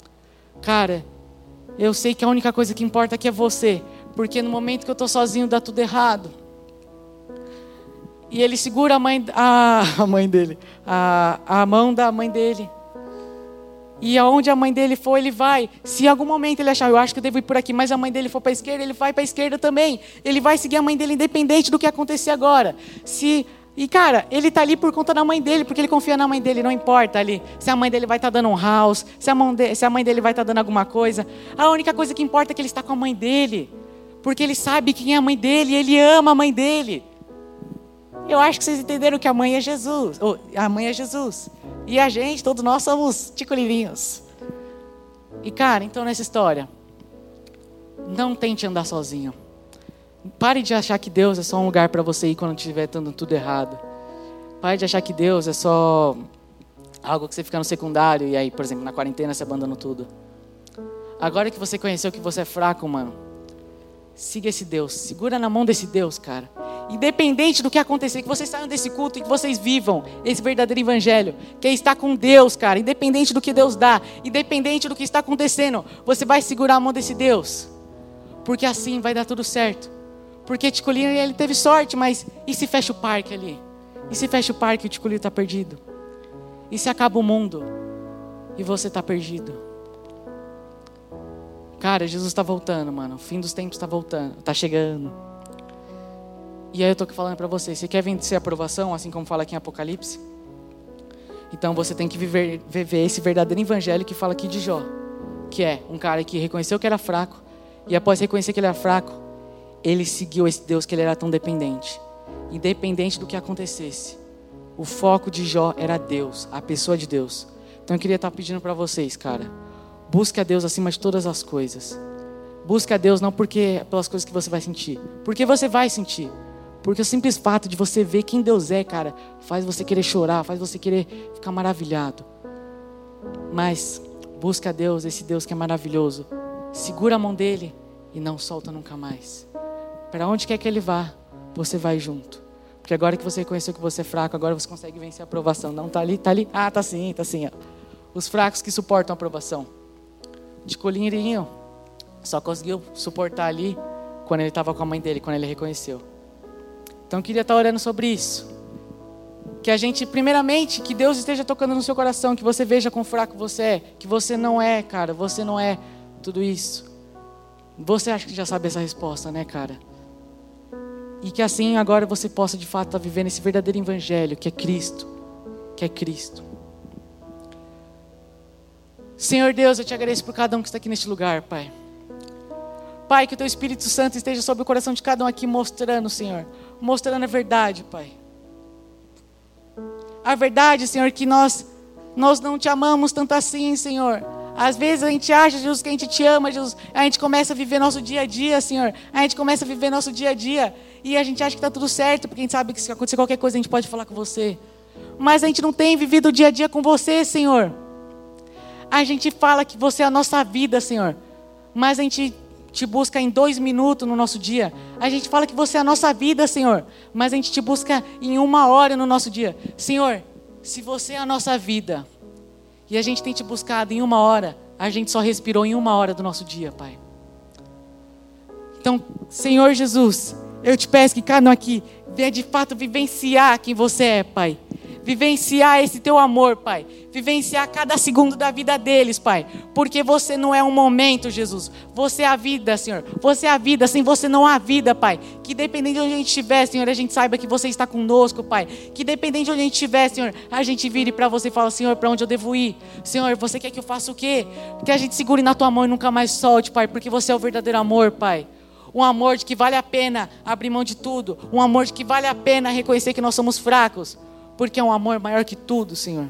Cara, eu sei que a única coisa que importa aqui é você. Porque no momento que eu estou sozinho, dá tudo errado. E ele segura a mãe, a, a mãe dele, a, a mão da mãe dele. E aonde a mãe dele for, ele vai. Se em algum momento ele achar, eu acho que eu devo ir por aqui, mas a mãe dele for para a esquerda, ele vai para a esquerda também. Ele vai seguir a mãe dele independente do que acontecer agora. Se, e cara, ele está ali por conta da mãe dele, porque ele confia na mãe dele, não importa ali. Se a mãe dele vai estar tá dando um house, se a, mãe de, se a mãe dele vai estar tá dando alguma coisa. A única coisa que importa é que ele está com a mãe dele. Porque ele sabe quem é a mãe dele, e ele ama a mãe dele. Eu acho que vocês entenderam que a mãe é Jesus. Ou, a mãe é Jesus. E a gente, todos nós somos ticulirinhos. E cara, então nessa história, não tente andar sozinho. Pare de achar que Deus é só um lugar para você ir quando estiver dando tudo errado. Pare de achar que Deus é só algo que você fica no secundário e aí, por exemplo, na quarentena você abandona tudo. Agora que você conheceu que você é fraco, mano, siga esse Deus, segura na mão desse Deus, cara. Independente do que acontecer, que vocês saiam desse culto e que vocês vivam esse verdadeiro evangelho, que é estar com Deus, cara. Independente do que Deus dá, independente do que está acontecendo, você vai segurar a mão desse Deus. Porque assim vai dar tudo certo. Porque Ticuliro, ele teve sorte, mas e se fecha o parque ali? E se fecha o parque e o Ticuliro está perdido? E se acaba o mundo e você está perdido? Cara, Jesus está voltando, mano. O fim dos tempos está voltando, está chegando. E aí eu estou falando para você, você quer vencer a aprovação, assim como fala aqui em Apocalipse? Então você tem que viver, viver esse verdadeiro evangelho que fala aqui de Jó. Que é um cara que reconheceu que era fraco. E após reconhecer que ele era fraco, ele seguiu esse Deus que ele era tão dependente. Independente do que acontecesse. O foco de Jó era Deus, a pessoa de Deus. Então eu queria estar pedindo para vocês, cara, busque a Deus acima de todas as coisas. Busque a Deus não porque pelas coisas que você vai sentir, porque você vai sentir. Porque o simples fato de você ver quem Deus é, cara, faz você querer chorar, faz você querer ficar maravilhado. Mas busque a Deus, esse Deus que é maravilhoso. Segura a mão dele e não solta nunca mais. Para onde quer que ele vá, você vai junto. Porque agora que você reconheceu que você é fraco, agora você consegue vencer a aprovação. Não, tá ali, tá ali. Ah, tá sim, tá sim. Ó. Os fracos que suportam a aprovação. De Colinho só conseguiu suportar ali quando ele estava com a mãe dele, quando ele reconheceu. Então eu queria estar orando sobre isso. Que a gente, primeiramente, que Deus esteja tocando no seu coração, que você veja quão fraco você é, que você não é, cara, você não é tudo isso. Você acha que já sabe essa resposta, né, cara? E que assim agora você possa de fato estar vivendo esse verdadeiro evangelho, que é Cristo, que é Cristo. Senhor Deus, eu te agradeço por cada um que está aqui neste lugar, Pai. Pai, que o Teu Espírito Santo esteja sobre o coração de cada um aqui mostrando, Senhor, mostrando a verdade, Pai. A verdade, Senhor, que nós, nós não Te amamos tanto assim, Senhor. Às vezes a gente acha, Jesus, que a gente Te ama, Jesus. A gente começa a viver nosso dia a dia, Senhor. A gente começa a viver nosso dia a dia. E a gente acha que está tudo certo, porque a gente sabe que se acontecer qualquer coisa a gente pode falar com você. Mas a gente não tem vivido o dia a dia com você, Senhor. A gente fala que você é a nossa vida, Senhor. Mas a gente Te busca em dois minutos no nosso dia. A gente fala que você é a nossa vida, Senhor. Mas a gente Te busca em uma hora no nosso dia. Senhor, se você é a nossa vida e a gente tem Te buscado em uma hora, a gente só respirou em uma hora do nosso dia, Pai. Então, Senhor Jesus, eu Te peço que cada um aqui venha de fato vivenciar quem você é, Pai. Vivenciar esse Teu amor, Pai. Vivenciar cada segundo da vida deles, Pai. Porque você não é um momento, Jesus. Você é a vida, Senhor. Você é a vida, sem você não há vida, Pai. Que dependendo de onde a gente estiver, Senhor, a gente saiba que você está conosco, Pai. Que dependendo de onde a gente estiver, Senhor, a gente vire para você e fala, Senhor, para onde eu devo ir? Senhor, você quer que eu faça o quê? Que a gente segure na Tua mão e nunca mais solte, Pai. Porque você é o verdadeiro amor, Pai. Um amor de que vale a pena abrir mão de tudo. Um amor de que vale a pena reconhecer que nós somos fracos. Porque é um amor maior que tudo, Senhor.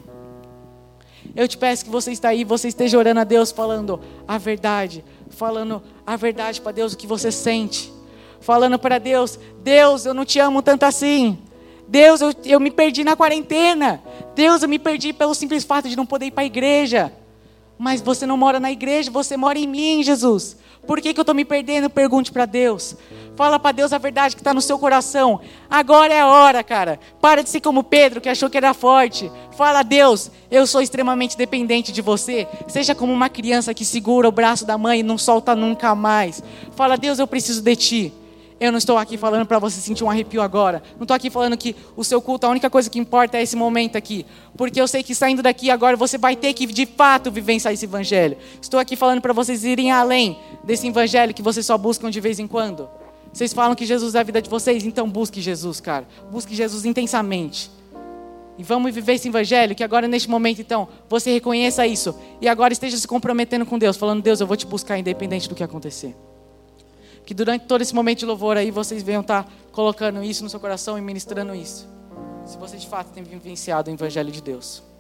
Eu Te peço que você está aí, você esteja orando a Deus, falando a verdade. Falando a verdade para Deus, o que você sente. Falando para Deus, Deus, eu não Te amo tanto assim. Deus, eu, eu me perdi na quarentena. Deus, eu me perdi pelo simples fato de não poder ir para a igreja. Mas você não mora na igreja, você mora em mim, Jesus. Por que que eu estou me perdendo? Pergunte para Deus. Fala para Deus a verdade que está no seu coração. Agora é a hora, cara. Para de ser como Pedro, que achou que era forte. Fala a Deus, eu sou extremamente dependente de você. Seja como uma criança que segura o braço da mãe e não solta nunca mais. Fala, Deus, eu preciso de Ti. Eu não estou aqui falando para você sentir um arrepio agora. Não estou aqui falando que o seu culto, a única coisa que importa é esse momento aqui. Porque eu sei que saindo daqui agora você vai ter que de fato vivenciar esse evangelho. Estou aqui falando para vocês irem além desse evangelho que vocês só buscam de vez em quando. Vocês falam que Jesus é a vida de vocês, então busque Jesus, cara. Busque Jesus intensamente. E vamos viver esse evangelho, que agora neste momento então, você reconheça isso. E agora esteja se comprometendo com Deus, falando, Deus, eu vou Te buscar independente do que acontecer. Que durante todo esse momento de louvor aí, vocês venham estar colocando isso no seu coração e ministrando isso. Se vocês de fato têm vivenciado o evangelho de Deus.